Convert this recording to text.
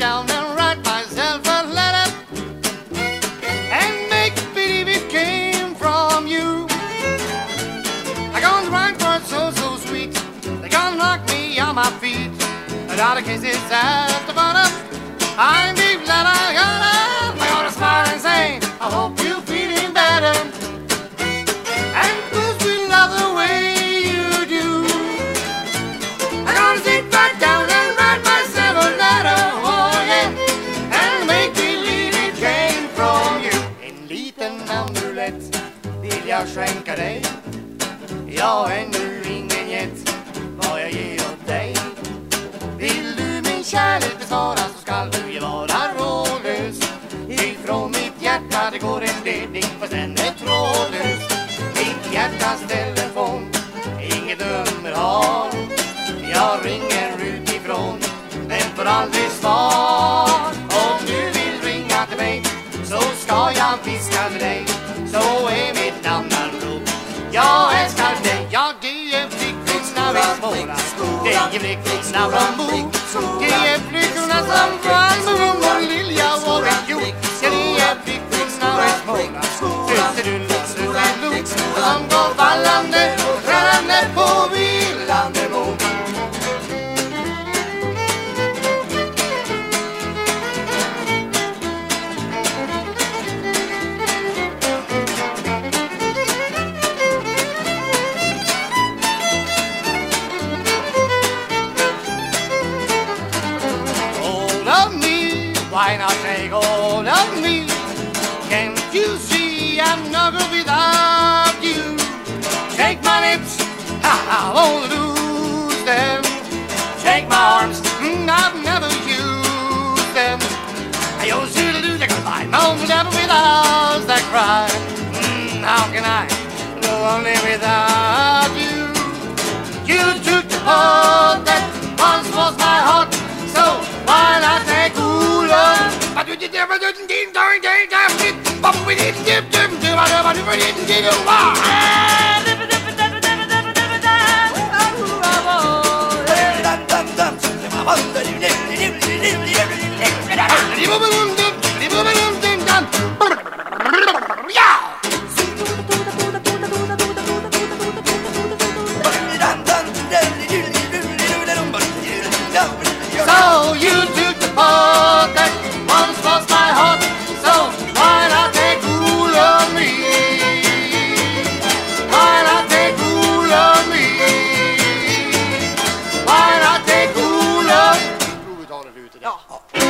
down and write myself a letter and make believe it came from you. I'm gonna write words so sweet, they're gonna knock me on my feet. A lot of kisses at the bottom, I'm deep that I'm gonna smile and say, I hope you're feeling better. And cause we love the way you do, I'm gonna sit back down and write myself a letter, oh yeah, and make believe it came from you. En liten amulett vill jag skänka dig, jag har ännu ingen gett vad jag ger åt dig. Vill du min kärlek besvara så skall du ju vara rådlös. Ifrån mitt hjärta det går en ledning fast den är trådlös. Mitt hjärtas telefon, inget nummer har. Jag ringer utifrån, den får aldrig svar. Om du vill ringa till mig så ska jag viska till dig. Så är mitt namn Alro, jag älskar dig. Jag är flickorna vid Småland, det är flickorna från Bo. Det är flickorna som från Bo och Lilja och Rio. Det är flickorna vid Småland, Susse-du-lu, som går fallande och trallande på villande Bo. Why not take all of me? Can't you see I'm not good without you? Take my lips, I won't lose them. Take my arms, I've never used them. I used to lose, I could find no never without that cry. How can I go on live without you? You took the part that once was my heart, so why not take cooler? But you did never do it, but we didn't give them to whatever we didn't do. So you took the part that once was my heart, so why not take cool on me? Why not take cool on me? Why not take cool on me?